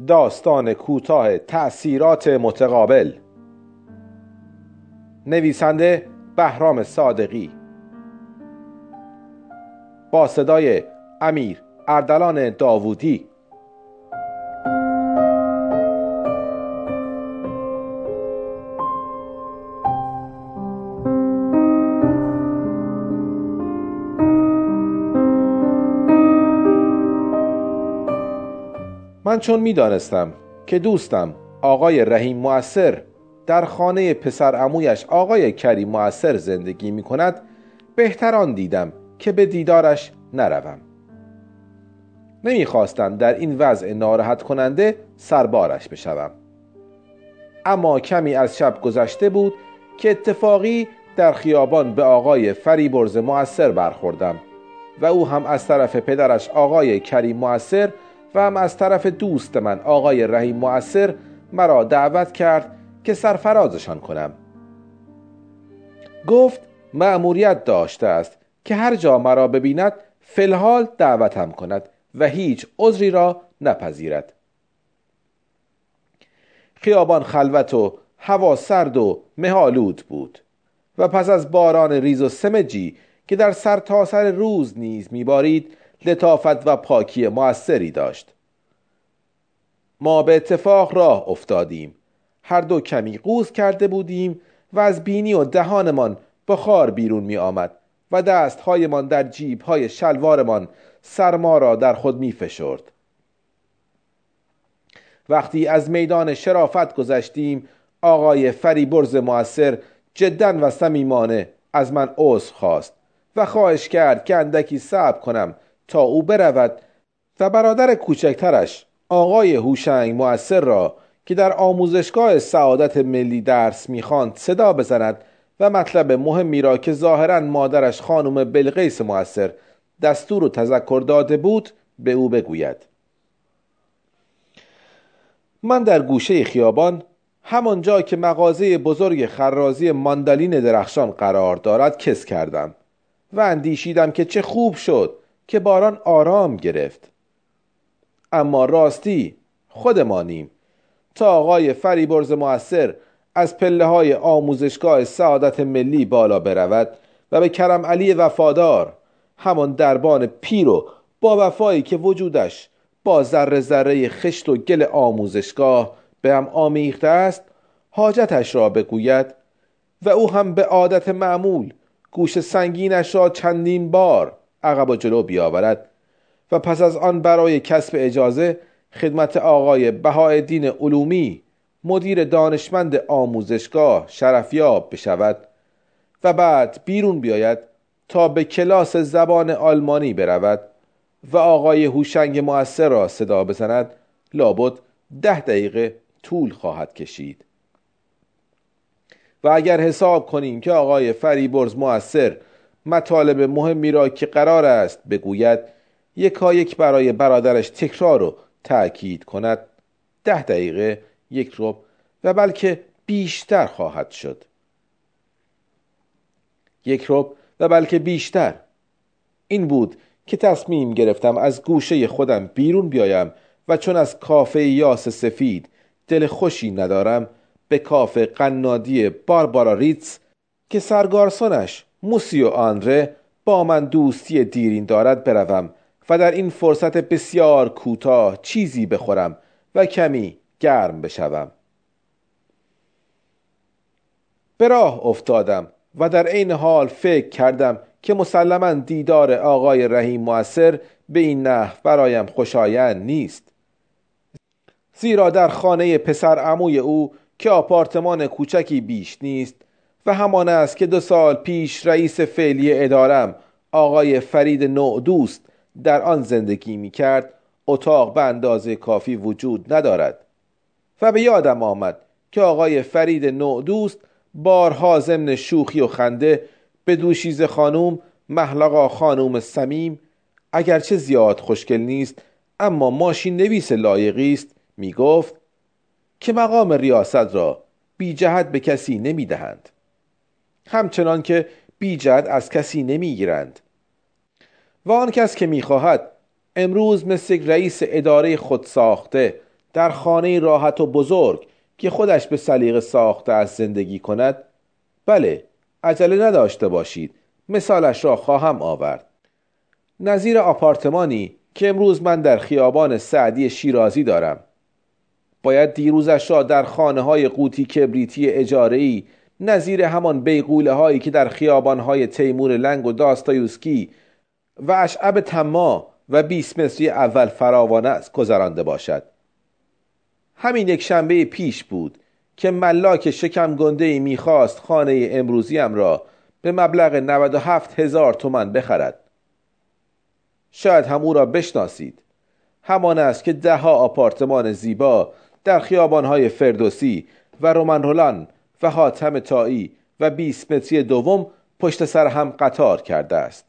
داستان کوتاه تأثیرات متقابل، نویسنده بهرام صادقی، با صدای امیر اردلان داوودی. من چون می‌دانستم که دوستم آقای رحیم مؤثر در خانه پسر عمویش آقای کریم مؤثر زندگی می کند، بهتر آن دیدم که به دیدارش نروم. نمیخواستم در این وضع ناراحت کننده سربارش بشوم. اما کمی از شب گذشته بود که اتفاقی در خیابان به آقای فریبرز مؤثر برخوردم و او هم از طرف پدرش آقای کریم مؤثر و هم از طرف دوست من آقای رحیم مؤثر مرا دعوت کرد که سرفرازشان کنم. گفت مأموریت داشته است که هر جا مرا ببیند فی‌الحال دعوتم کند و هیچ عذری را نپذیرد. خیابان خلوت و هوا سرد و مه‌آلود بود و پس از باران ریز و سمجی که در سرتاسر روز نیز میبارید، لطافت و پاکی مؤثری داشت. ما به اتفاق راه افتادیم. هر دو کمی قوز کرده بودیم و از بینی و دهانمان بخار بیرون می آمد و دستهایمان در جیبهای شلوارمان سرما را در خود می فشرد. وقتی از میدان شرافت گذشتیم، آقای فریبرز مؤثر جداً و صمیمانه از من عذر خواست و خواهش کرد که اندکی صبر کنم تا او برود و برادر کوچکترش آقای هوشنگ مؤثر را که در آموزشگاه سعادت ملی درس می‌خواند صدا بزند و مطلب مهمی را که ظاهراً مادرش خانم بلقیس مؤثر دستور و تذکر داده بود به او بگوید. من در گوشه خیابان، همانجا که مغازه بزرگ خرازی ماندالین درخشان قرار دارد، کس کردم و اندیشیدم که چه خوب شد که باران آرام گرفت. اما راستی خودمانیم تا آقای فریبرز مؤثر از پله‌های آموزشگاه سعادت ملی بالا برود و به کرم علی وفادار، همان دربان پیر و با وفایی که وجودش با ذره ذره خشت و گل آموزشگاه به هم آمیخته است، حاجتش را بگوید و او هم به عادت معمول گوش سنگینش را چندین بار عقب و جلو بیاورد و پس از آن برای کسب اجازه خدمت آقای بهاءالدین علومی مدیر دانشمند آموزشگاه شرفیاب بشود و بعد بیرون بیاید تا به کلاس زبان آلمانی برود و آقای هوشنگ مؤثر را صدا بزند، لابد 10 دقیقه طول خواهد کشید. و اگر حساب کنیم که آقای فریبرز مؤثر مطالب مهمی را که قرار است بگوید یکایک برای برادرش تکرار و تأکید کند، 10 دقیقه، 1 ربع و بلکه بیشتر خواهد شد. 1 ربع و بلکه بیشتر. این بود که تصمیم گرفتم از گوشه خودم بیرون بیایم و چون از کافه یاس سفید دل خوشی ندارم، به کافه قنادی باربارا ریتز که سرگارسونش موسیو آندره با من دوستی دیرین دارد بروم و در این فرصت بسیار کوتاه چیزی بخورم و کمی گرم بشوم. به راه افتادم و در این حال فکر کردم که مسلماً دیدار آقای رحیم مؤثر به این نحو برایم خوشایند نیست، زیرا در خانه پسر عموی او که آپارتمان کوچکی بیش نیست و همان است که 2 سال پیش رئیس فعلی ادارم آقای فرید نودوست در آن زندگی می کرد، اتاق به اندازه کافی وجود ندارد و به یادم آمد که آقای فرید نودوست بارها ضمن شوخی و خنده به دوشیزه خانوم محلقا خانوم صمیم، اگرچه زیاد خوشگل نیست اما ماشین نویس لایقی است، می گفت که مقام ریاست را بی جهت به کسی نمی دهند، همچنان که بی جهت از کسی نمی گیرند و آن کس که می خواهد امروز مثل رئیس اداره خود ساخته در خانه راحت و بزرگ که خودش به سلیقه ساخته از زندگی کند؟ بله، عجله نداشته باشید، مثالش را خواهم آورد. نظیر آپارتمانی که امروز من در خیابان سعدی شیرازی دارم، باید دیروزش را در خانه های قوطی کبریتی اجاره‌ای نظیر همان بیغوله هایی که در خیابان های تیمور لنگ و داستایوسکی و اشعب طماع و 20 متری اول فراوانه است گذرانده باشد. همین یک شنبه پیش بود که ملاک شکم گنده‌ای میخواست خانه امروزیم را به مبلغ 97,000 تومان بخرد. شاید هم او را بشناسید. همان است که 10 آپارتمان زیبا در خیابانهای فردوسی و رومن رولان و حاتم طایی و 20 متری دوم پشت سر هم قطار کرده است.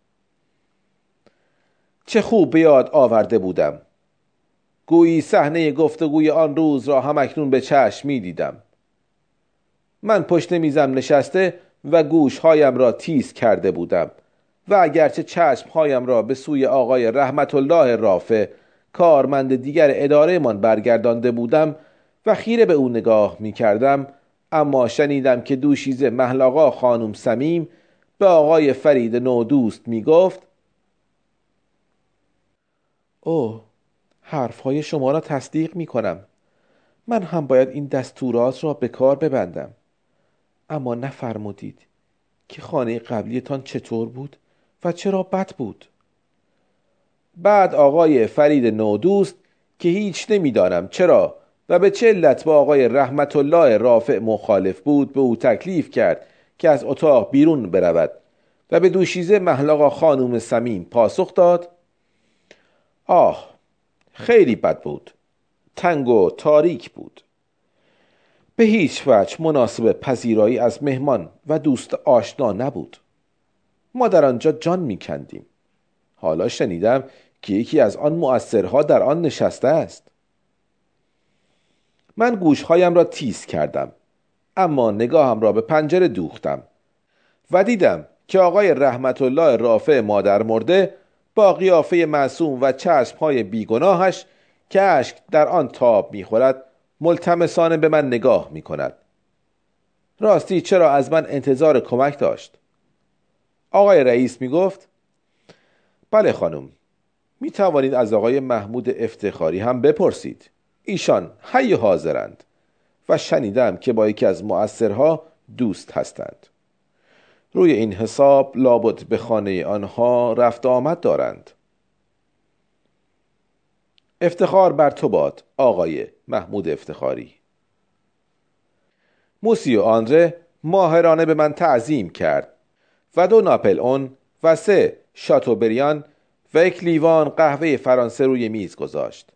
چه خوب به یاد آورده بودم. گویی صحنه گفتگوی آن روز را هم اکنون به چشم می دیدم. من پشت میزم نشسته و گوشهایم را تیز کرده بودم و اگرچه چشمهایم را به سوی آقای رحمت الله رافع کارمند دیگر اداره من برگردانده بودم و خیره به او نگاه می کردم، اما شنیدم که دوشیزه محلاقا خانم صمیم به آقای فرید نودوست می گفت: اوه، حرفهای شما را تصدیق می کنم. من هم باید این دستورات را به کار ببندم. اما نفرمودید که خانه قبلیتان چطور بود و چرا بد بود؟ بعد آقای فرید نودوست که هیچ نمیدانم چرا و به چه علت با آقای رحمت الله رافع مخالف بود، به او تکلیف کرد که از اتاق بیرون برود و به دوشیزه محلاقا خانم صمیم پاسخ داد: آه، خیلی بد بود. تنگ و تاریک بود. به هیچ وجه مناسب پذیرایی از مهمان و دوست آشنا نبود. ما در آنجا جان می کندیم. حالا شنیدم که یکی از آن مؤثرها در آن نشسته است. من گوشهایم را تیز کردم، اما نگاهم را به پنجره دوختم و دیدم که آقای رحمت الله رافع مادر مرده با قیافه معصوم و چشمهای بیگناهش که اشک در آن تاب می‌خورد ملتمسانه به من نگاه می‌کند. راستی چرا از من انتظار کمک داشت؟ آقای رئیس می‌گفت: بله خانم، می توانید از آقای محمود افتخاری هم بپرسید. ایشان حی حاضرند و شنیدم که با یکی از مؤثرها دوست هستند. روی این حساب لابد به خانه آنها رفت آمد دارند. افتخار بر تو باد آقای محمود افتخاری. موسیو آندره ماهرانه به من تعظیم کرد و 2 ناپل اون و 3 شاتوبریان و 1 لیوان قهوه فرانسه روی میز گذاشت.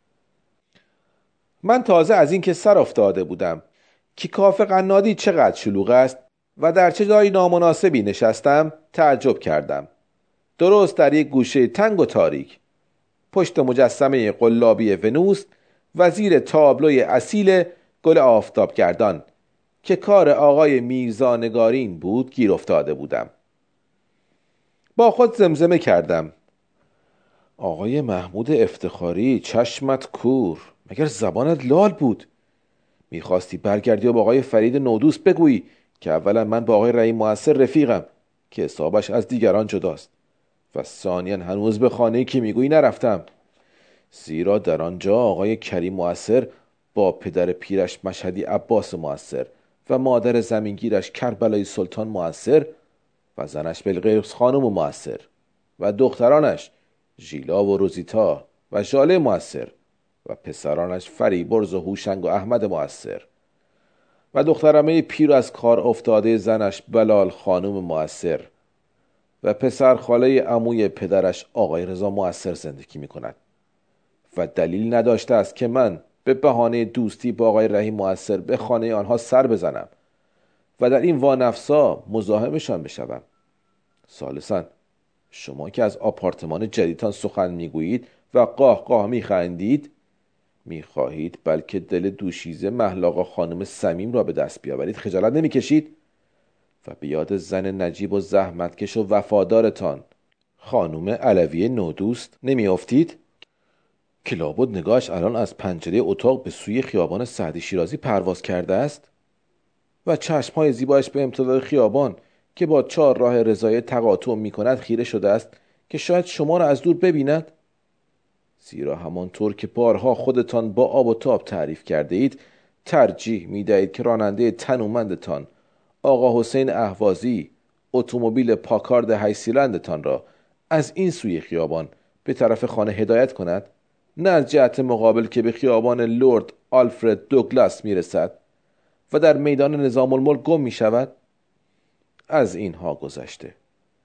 من تازه از این که سر افتاده بودم که کافه قنادی چقدر شلوغ است و در چه جای نامناسبی نشستم تعجب کردم. درست در یک گوشه تنگ و تاریک، پشت مجسمه قلابی ونوس و زیر تابلوی اصیل گل آفتابگردان که کار آقای میرزا نگارین بود گیر افتاده بودم. با خود زمزمه کردم: آقای محمود افتخاری، چشمت کور، مگر زبانت لال بود؟ میخواستی برگردی و با آقای فرید نودوست بگویی که اولا من با آقای رحیم مؤثر رفیقم که حسابش از دیگران جداست و ثانیاً هنوز به خانه‌ای که میگویی نرفتم، زیرا در آنجا آقای کریم مؤثر با پدر پیرش مشهدی عباس مؤثر و مادر زمینگیرش کربلای سلطان مؤثر و زنش بلقیس خانم مؤثر و دخترانش ژیلا و روزیتا و ژاله مؤثر و پسرانش فریبرز و هوشنگ و احمد مؤثر و دخترمه پیر از کار افتاده زنش بلال خانم مؤثر و پسر خاله عموی پدرش آقای رضا مؤثر زندگی می کند و دلیل نداشته است که من به بهانه دوستی با آقای رحیم مؤثر به خانه آنها سر بزنم و در این وانفسا مزاحمشان بشوم. ثالثاً شما که از آپارتمان جدیدتان سخن میگویید و قاه قاه میخندید، میخواهید بلکه دل دوشیزه محلاقا خانم صمیم را به دست بیاورید. خجالت نمیکشید؟ و به یاد زن نجیب و زحمتکش و وفادارتان خانم علوی نودوست نمیافتید؟ که لابد نگاهش الان از پنجره اتاق به سوی خیابان سعدی شیرازی پرواز کرده است و چشمهای زیبایش به امتداد خیابان که با 4 راه رضایی تقاطع می کند خیره شده است که شاید شما را از دور ببیند. زیرا همانطور که بارها خودتان با آب و تاب تعریف کرده اید، ترجیح می دهید که راننده تنومندتان آقا حسین اهوازی اتومبیل پاکارد هیسیلندتان را از این سوی خیابان به طرف خانه هدایت کند، نه از جهت مقابل که به خیابان لورد آلفرد دوگلاس می رسد و در میدان نظام الملک گم می شود. از اینها گذشته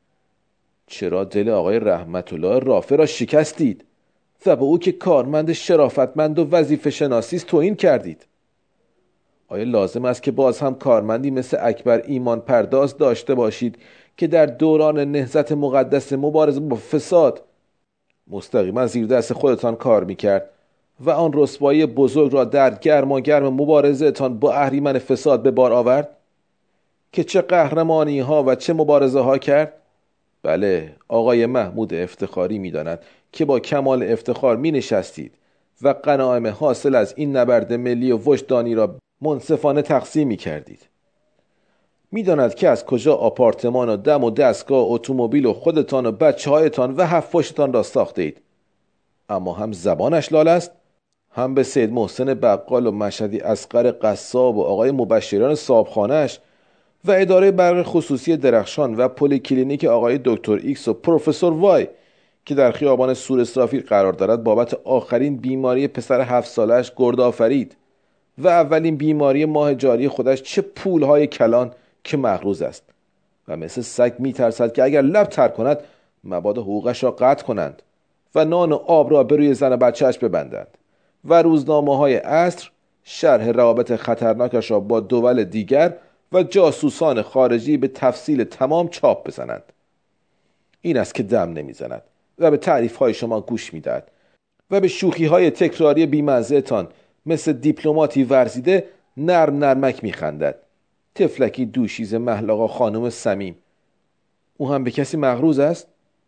چرا دل آقای رحمت الله رافع را شکستید و به او که کارمند شرافتمند و وظیفه شناسی است توهین کردید؟ آیا لازم است که باز هم کارمندی مثل اکبر ایمان پرداز داشته باشید که در دوران نهضت مقدس مبارزه با فساد مستقیما زیر دست خودتان کار میکرد و آن رسوایی بزرگ را در گرماگرم مبارزهتان با اهریمن فساد به بار آورد که چه قهرمانی ها و چه مبارزه ها کرد؟ بله، آقای محمود افتخاری میداند که با کمال افتخار می نشستید و غنایم حاصل از این نبرد ملی و وجدانی را منصفانه تقسیم می کردید. می داند که از کجا آپارتمان و دم و دستگاه و اتومبیل و خودتان و بچه هایتان و حفاشتان را ساخته اید. اما هم زبانش لال است، هم به سید محسن بقال و مشهدی اصغر قصاب و آقای مبشران صاحبخانه‌اش و اداره برق خصوصی درخشان و پلی کلینیک آقای دکتر ایکس و پروفسور وای که در خیابان سور اسرافیل قرار دارد بابت آخرین بیماری پسر 7 سالش گرد آفرید و اولین بیماری ماه جاری خودش چه پولهای کلان که مغروض است و مثل سگ میترسد که اگر لب تر کند مبادا حقوقش را قطع کنند و نان و آب را به روی زن و بچهش ببندند و روزنامه های عصر شرح روابط خطرناکش را با دول دیگر و جاسوسان خارجی به تفصیل تمام چاپ بزنند. این است که دم نمیزند و به تعریف های شما گوش میدهد و به شوخی های تکراری بی‌مزه‌تان مثل دیپلماتی ورزیده نرم نرمک میخندد. تفلکی دوشیز محلاقا خانم سمیم. او هم به کسی مغروض است؟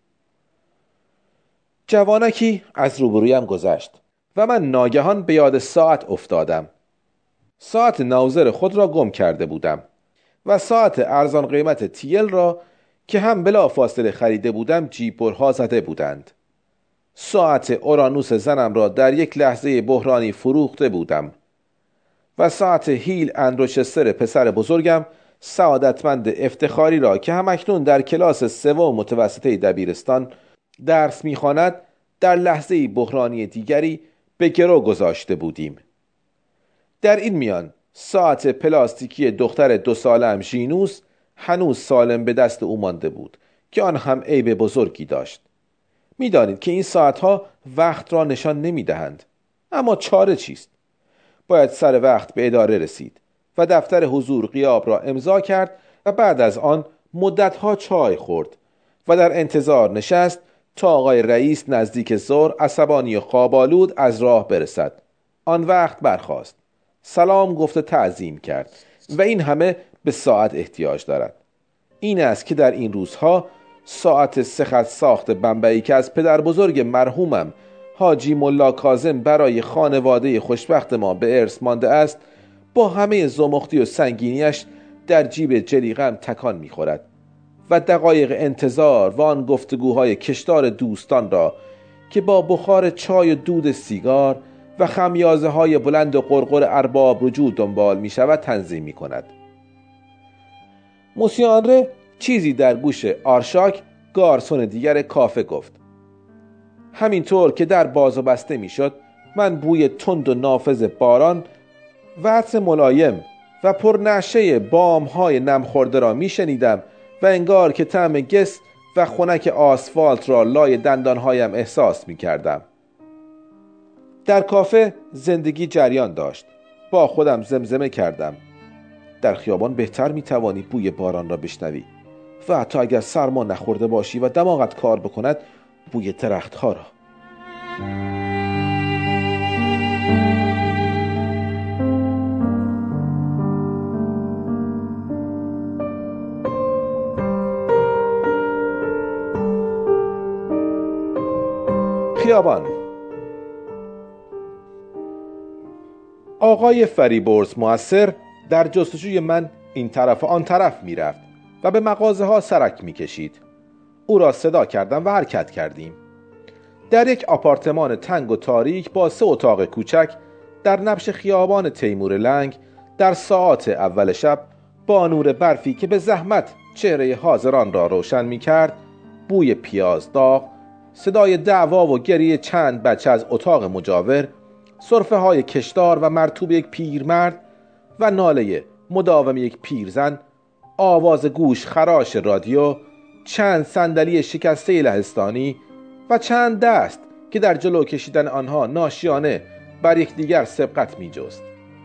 جوانکی از روبرویم گذشت و من ناگهان به یاد ساعت افتادم. ساعت ناوزر خود را گم کرده بودم و ساعت ارزان قیمت تیل را که هم بلا فاصله خریده بودم جیب‌برها زده بودند. ساعت اورانوس زنم را در یک لحظه بحرانی فروخته بودم و ساعت هیل اندروچستر پسر بزرگم سعادتمند افتخاری را که همکنون در کلاس 3 متوسطه دبیرستان درس می‌خواند در لحظه بحرانی دیگری به گرو گذاشته بودیم. در این میان ساعت پلاستیکی دختر 2 ساله‌ام ژینوس هنوز سالم به دست او مانده بود که آن هم عیب بزرگی داشت. می‌دانید که این ساعتها وقت را نشان نمی‌دهند، اما چاره چیست؟ باید سر وقت به اداره رسید و دفتر حضور غیاب را امضا کرد و بعد از آن مدت‌ها چای خورد و در انتظار نشست تا آقای رئیس نزدیک ظهر عصبانی و خواب‌آلود از راه برسد. آن وقت برخاست، سلام گفت و تعظیم کرد و این همه به ساعت احتیاج دارد. این است که در این روزها ساعت 3 خط ساخت بمبئی که از پدر بزرگ مرحومم حاجی ملا کاظم برای خانواده خوشبخت ما به ارث مانده است با همه زمختی و سنگینیش در جیب جلیقه‌ام تکان می‌خورد و دقایق انتظار و آن گفتگوهای کشدار دوستان را که با بخار چای و دود سیگار و خمیازه های بلند و قرقر ارباب رجوع دنبال می شود تنظیم می کند. موسی آنره چیزی در گوش آرشاک گارسون دیگر کافه گفت. همینطور که در باز و بسته می شد من بوی تند و نافذ باران و عطر ملایم و پرنشه بامهای نمخورده را می شنیدم و انگار که طعم گس و خنک آسفالت را لای دندانهایم احساس می کردم. در کافه زندگی جریان داشت. با خودم زمزمه کردم. در خیابان بهتر می توانی بوی باران را بشنوی و حتی اگر سرما نخورده باشی و دماغت کار بکند بوی درختها را. خیابان آقای فریبرز موثر در جستجوی من این طرف و آن طرف می رفت و به مغازه ها سرک می کشید. او را صدا کردم و حرکت کردیم. در یک آپارتمان تنگ و تاریک با 3 اتاق کوچک در نبش خیابان تیمور لنگ در ساعات اول شب با نور برفی که به زحمت چهره حاضران را روشن می کرد، بوی پیاز داغ، صدای دعوا و گریه چند بچه از اتاق مجاور، سرفه های کشدار و مرطوب یک پیرمرد و ناله مداوم یک پیرزن، آواز گوش خراش رادیو، چند صندلی شکسته لهستانی و چند دست که در جلو کشیدن آنها ناشیانه بر یکدیگر سبقت می جست.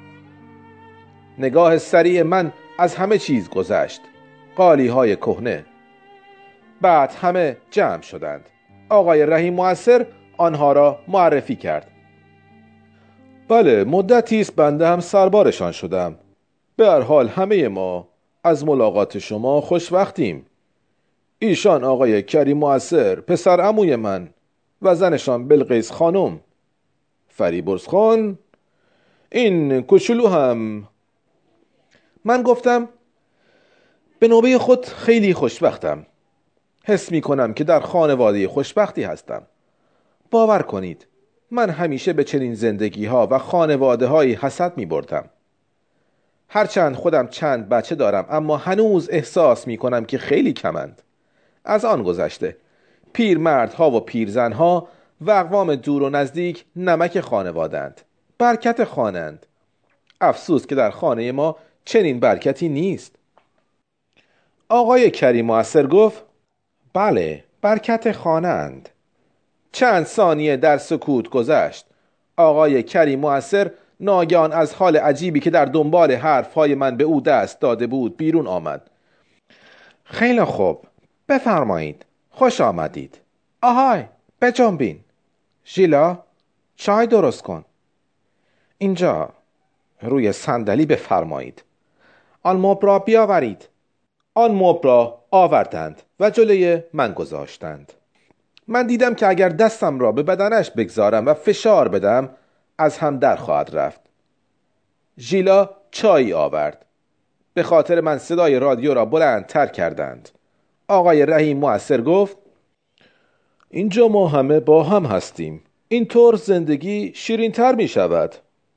نگاه سریع من از همه چیز گذشت. قالی های کهنه. بعد همه جمع شدند. آقای رحیم موثر آنها را معرفی کرد. بله، مدتی است بنده هم سربارشان شدم. به هر حال همه ما از ملاقات شما خوشوقتیم. ایشان آقای کریم موثر، پسر عموی من، و زنشان بلقیس خانم. فریبرز خان، این کوچولو هم. من گفتم به نوبه خود خیلی خوشبختم. حس می کنم که در خانواده خوشبختی هستم. باور کنید من همیشه به چنین زندگی ها و خانواده هایی حسد می بردم. هرچند خودم چند بچه دارم اما هنوز احساس می کنم که خیلی کمند. از آن گذشته پیرمردها و پیرزنها و اقوام دور و نزدیک نمک خانوادند، برکت خانند. افسوس که در خانه ما چنین برکتی نیست. آقای کریم موثر گفت بله، برکت خانند. چند ثانیه در سکوت گذشت. آقای کریم موثر ناگهان از حال عجیبی که در دنبال حرفهای من به او دست داده بود بیرون آمد. خیلی خوب، بفرمایید. خوش آمدید. آهای، بجنبین. ژیلا، چای درست کن. اینجا روی صندلی بفرمایید. آن مبل را بیاورید. آن مبل را آوردند و جلوی من گذاشتند. من دیدم که اگر دستم را به بدنش بگذارم و فشار بدم از هم در خواهد رفت. ژیلا چای آورد. به خاطر من صدای رادیو را بلندتر کردند. آقای رحیم موثر گفت اینجا ما همه با هم هستیم. اینطور زندگی شیرین‌تر می شود.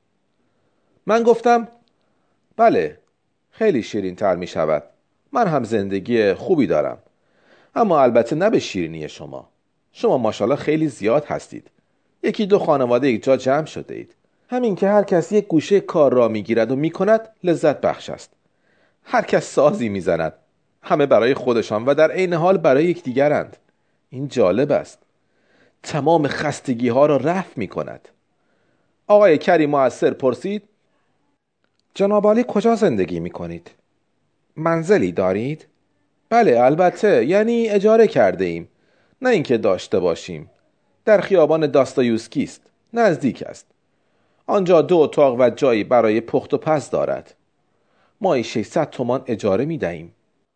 من گفتم بله، خیلی شیرین‌تر می شود. من هم زندگی خوبی دارم. اما البته نه به شیرینی شما. شما ماشاءالله خیلی زیاد هستید. 1-2 خانواده یک جا جمع شده اید. همین که هر کس یک گوشه کار را می گیرد و می کند لذت بخش است. هر کس سازی می زند. همه برای خودشان و در عین حال برای یکدیگرند. این جالب است. تمام خستگی ها را رفع می کند. آقای کریم موثر پرسید جناب عالی کجا زندگی می کنید؟ منزلی دارید؟ بله البته، یعنی اجاره کرده ایم، نه اینکه داشته باشیم. در خیابان داستایوسکی است، نزدیک است. آنجا 2 اتاق و جایی برای پخت و پز دارد. ماهی 600 تومان اجاره می دهیم.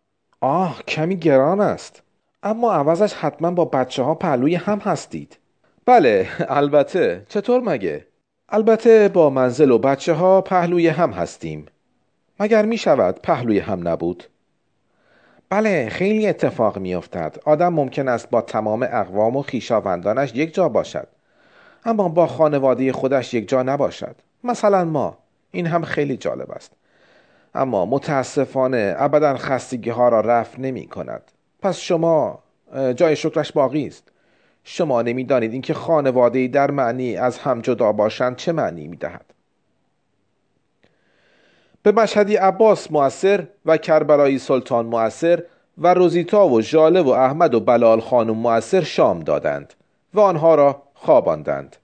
کمی گران است. اما عوضش حتما با بچه ها پهلوی هم هستید. بله البته. چطور مگه؟ البته با منزل و بچه ها پهلوی هم هستیم. مگر می شود پهلوی هم نبود؟ بله، خیلی اتفاق می افتد. آدم ممکن است با تمام اقوام و خویشاوندانش یک جا باشد، اما با خانواده خودش یک جا نباشد. مثلا ما. این هم خیلی جالب است. اما متاسفانه ابدا خستگی ها را رفع نمی کند. پس شما جای شکرش باقی است. شما نمی دانید اینکه خانواده‌ای در معنی از هم جدا باشند چه معنی می دهد. به مشهدی عباس موثر و کربلایی سلطان موثر و روزیتا و ژاله و احمد و بلال خانم موثر شام دادند و آنها را خواباندند.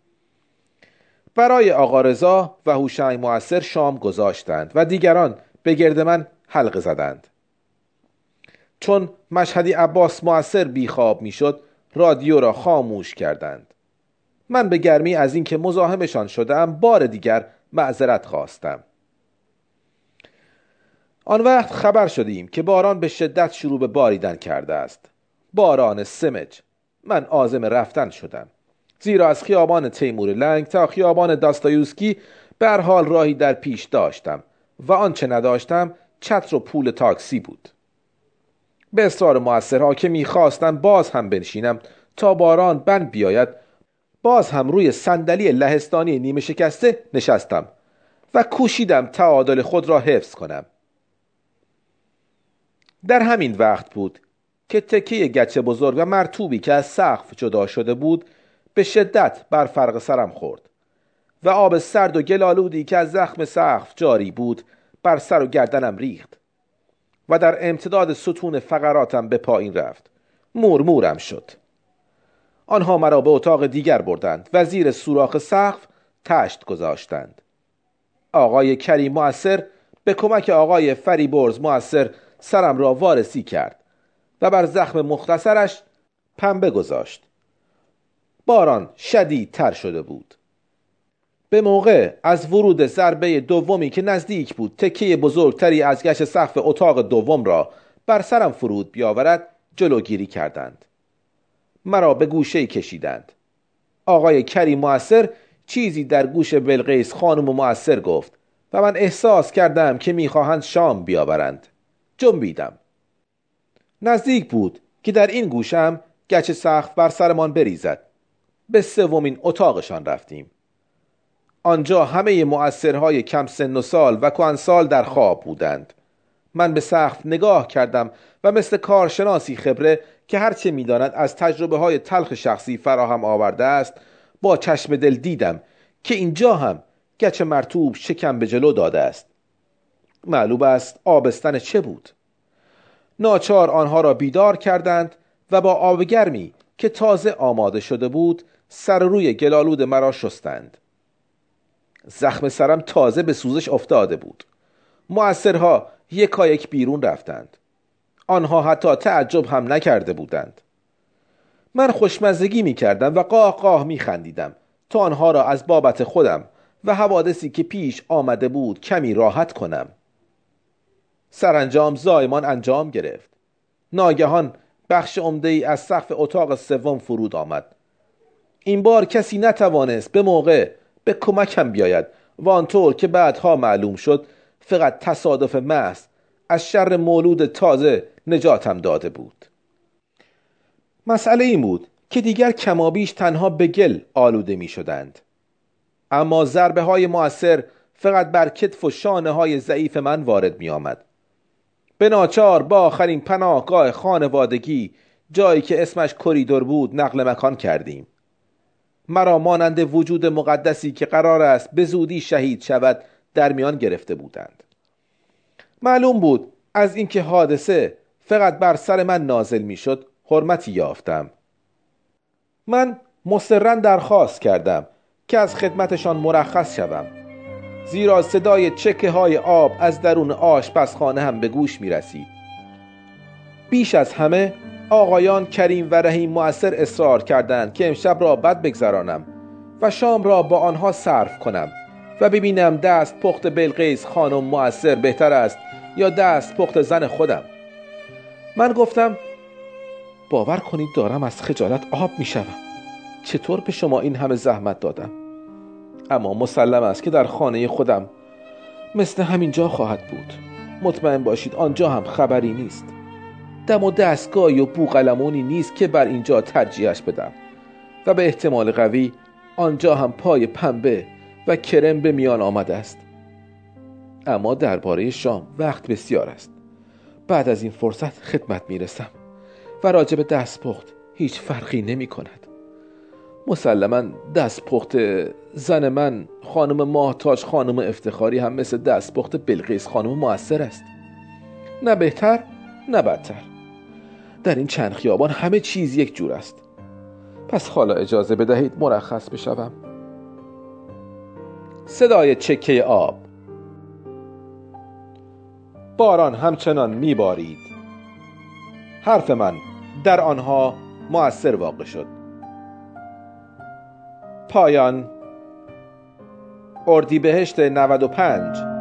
برای آقا رضا و هوشنگ موثر شام گذاشتند و دیگران به گرد من حلقه زدند. چون مشهدی عباس موثر بیخواب میشد رادیو را خاموش کردند. من به گرمی از اینکه مزاحمشان شدم بار دیگر معذرت خواستم. آن وقت خبر شدیم که باران به شدت شروع به باریدن کرده است. باران سمج. من عازم رفتن شدم. زیرا از خیابان تیمور لنگ تا خیابان داستایوسکی به هر حال راهی در پیش داشتم و آنچه نداشتم چتر و پول تاکسی بود. به اصرار مؤثرها که می‌خواستم باز هم بنشینم تا باران بند بیاید، باز هم روی صندلی لهستانی نیمه شکسته نشستم و کوشیدم تعادل خود را حفظ کنم. در همین وقت بود که تکه گچ بزرگ و مرطوبی که از سقف جدا شده بود به شدت بر فرق سرم خورد و آب سرد و گلالودی که از زخم سقف جاری بود بر سر و گردنم ریخت و در امتداد ستون فقراتم به پایین رفت. مورمورم شد. آنها مرا به اتاق دیگر بردند و زیر سوراخ سقف تشت گذاشتند. آقای کریم مؤثر به کمک آقای فریبرز مؤثر سرم را وارسی کرد و بر زخم مختصرش پنبه گذاشت. باران شدیدتر شده بود. به موقع از ورود ضربه دومی که نزدیک بود تکه بزرگتری از گچ سقف اتاق دوم را بر سرم فرود بیاورد جلوگیری کردند. مرا به گوشه‌ای کشیدند. آقای کریم مؤثر چیزی در گوش بلقیس خانم مؤثر گفت و من احساس کردم که میخواهند شام بیاورند. جنبیدم. نزدیک بود که در این گوشم گچ سقف بر سرمان بریزد. به سومین اتاقشان رفتیم. آنجا همه مؤثرهای کم سن و سال و کهنسال در خواب بودند. من به سقف نگاه کردم و مثل کارشناسی خبره که هرچه می‌داند از تجربه های تلخ شخصی فراهم آورده است با چشم دل دیدم که اینجا هم گچ مرطوب شکم به جلو داده است. معلوم است آبستن چه بود. ناچار آنها را بیدار کردند و با آب گرمی که تازه آماده شده بود سر روی گلالود مرا شستند. زخم سرم تازه به سوزش افتاده بود. مؤثرها یکایک بیرون رفتند. آنها حتی تعجب هم نکرده بودند. من خوشمزگی می کردم و قاه قاه می خندیدم تا آنها را از بابت خودم و حوادثی که پیش آمده بود کمی راحت کنم. سرانجام زایمان انجام گرفت. ناگهان بخش عمده‌ای از سقف اتاق سوم فرود آمد. این بار کسی نتوانست به موقع به کمکم بیاید و آنطور که بعدها معلوم شد فقط تصادف محض از شر مولود تازه نجاتم داده بود. مسئله این بود که دیگر کمابیش تنها به گل آلوده می شدند. اما ضربه های مؤثر فقط بر کتف و شانه های ضعیف من وارد می آمد. به ناچار با آخرین پناهگاه خانوادگی، جایی که اسمش کریدور بود، نقل مکان کردیم. مرا مانند وجود مقدسی که قرار است به زودی شهید شود در میان گرفته بودند. معلوم بود از اینکه حادثه فقط بر سر من نازل می شد حرمتی یافتم. من مصرراً درخواست کردم که از خدمتشان مرخص شوم، زیرا صدای چکه های آب از درون آشپزخانه هم به گوش می رسید. بیش از همه آقایان کریم و رحیم مؤثر اصرار کردند که امشب را بد بگذرانم و شام را با آنها صرف کنم و ببینم دست پخت بلقیس خانم مؤثر بهتر است یا دست پخت زن خودم. من گفتم باور کنید دارم از خجالت آب می شوم. چطور به شما این همه زحمت دادم؟ اما مسلم است که در خانه خودم مثل همینجا خواهد بود. مطمئن باشید آنجا هم خبری نیست. دم و دستگاهی و بوقلمونی نیست که بر اینجا ترجیحش بدم و به احتمال قوی آنجا هم پای پنبه و کرم به میان آمده است. اما درباره شام وقت بسیار است. بعد از این فرصت خدمت میرسم و راجب دستپخت هیچ فرقی نمی کند. مسلماً دستپخت زن من خانم ماهتاج خانم افتخاری هم مثل دستپخت بلقیس خانم مؤثر است. نه بهتر نه بدتر. در این چند خیابان همه چیز یک جور است. پس حالا اجازه بدهید مرخص بشوم. صدای چکه آب. باران همچنان میبارید. حرف من در آنها مؤثر واقع شد. پایان. اردیبهشت 95